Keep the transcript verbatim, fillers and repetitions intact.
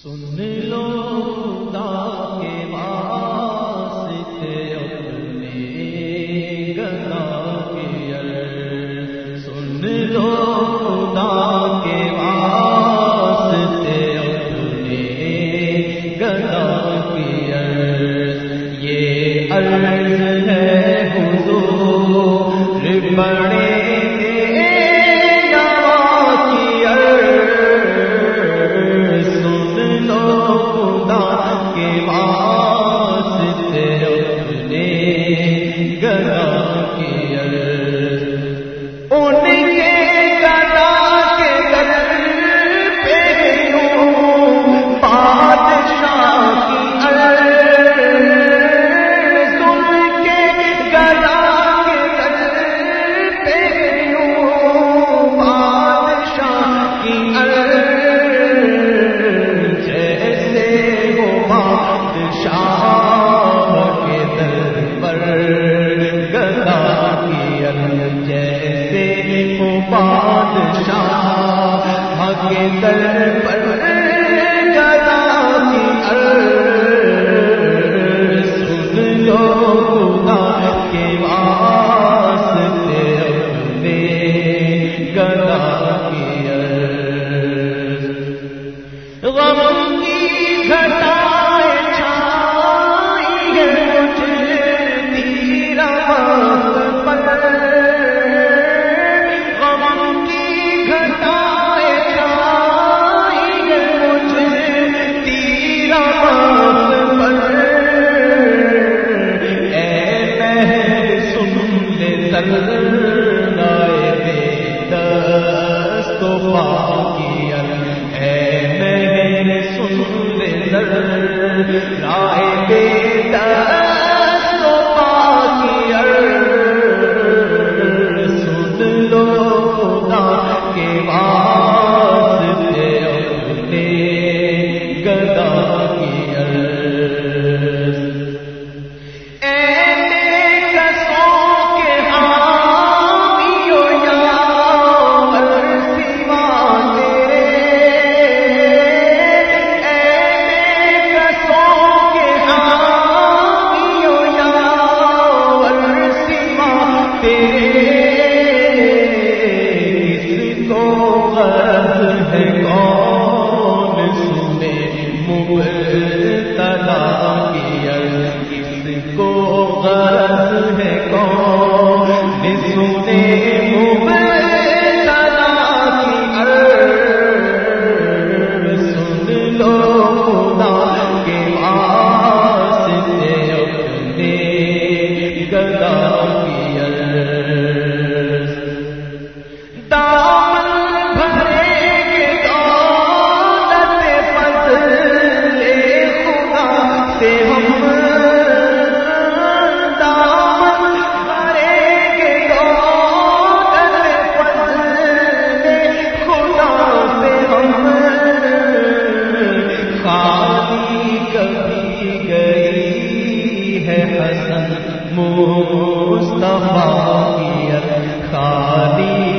سن لو خدا کے واسطے اپنے گدا کی عرض، سن لو خدا کے واسطے اپنے گدا کی عرض، یہ عرض ہے حضور بڑے بادشاہ کے در پر گدا کی عرض، سن لو خدا کے واسطے اپنے گدا کی عرض، غم کی گھٹائیں چھائی ہے مجھے تیرا رائے بے دست و پاکی عرض، سن لو خدا کے واسطے اپنے گدا کی عرض، اے کسوں کے حامیو یاور سوا تیرے، مصطفیٰ کی خالی